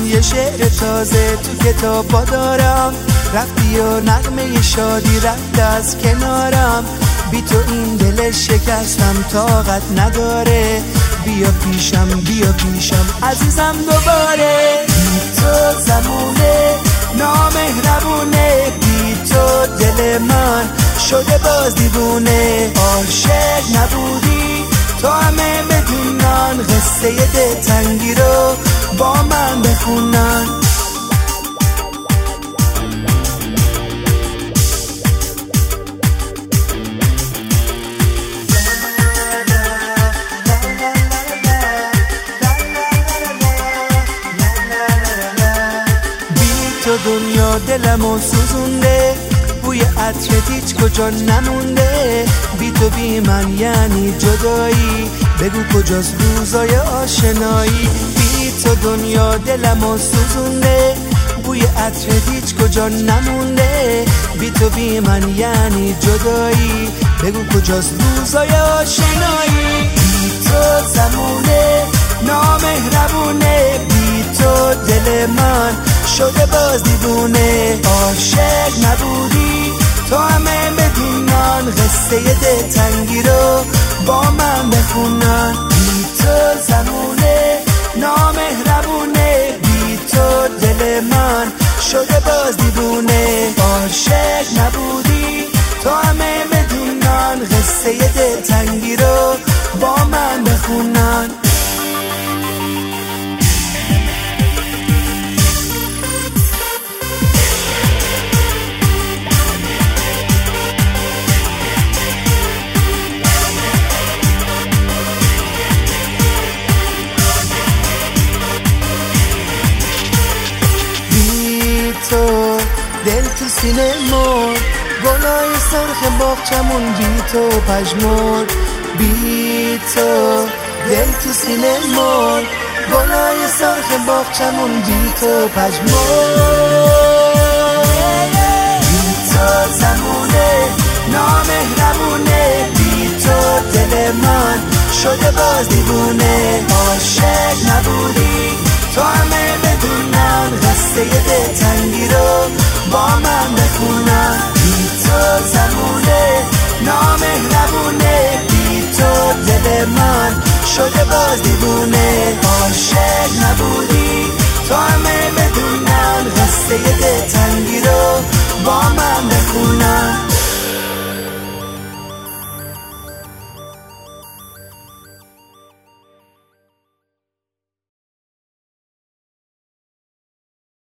یه شعر تازه تو کتابا دارم، رفتی و نغمه شادی رفت از کنارم. بی تو این دل شکستم طاقت نداره، بیا پیشم عزیزم دوباره. بی تو زمونه نامهربونه، بی تو دل من شده باز دیوونه. عاشق نبودی تو همه بدونن، قصه دلتنگی رو با من بخونن. تو دنیا دلمو سوزونده، بوی عطرت هیچ کجا نمونده. بی تو بی من یعنی جدایی، بگو کجاست روزای آشنایی. بی تو دنیا دلمو سوزونده، بوی عطرت هیچ کجا نمونده. بی تو بی من یعنی جدایی، بگو کجاست روزای آشنایی. بی تو زمونه نامهربونه، بی تو دل من شده باز دیوونه. عاشق نبودی تو همه بدونن، قصه دلتنگی رو با من بخونن. بی تو زمونه نامهربونه، بی تو دل من شده باز دیوونه. عاشق نبودی تو همه بدونن، قصه دلتنگی رو با من بخونن. تو دل تو سینه مرد، گلای سرخ باغچمون بی تو پژمرد. بی تو دل تو سینه مرد، گلای سرخ باغچمون بی تو پژمرد. بی تو زمونه نامهربونه، بی تو دل من شده باز دیوونه. عاشق نبودی تو همه بدونن، قصه دلتنگی رو با من بخونن. بی تو زمونه نامهربونه، بی تو دل من شده باز دیوونه. عاشق نبودی تو همه بدونن، قصه دلتنگی رو با من بخونن.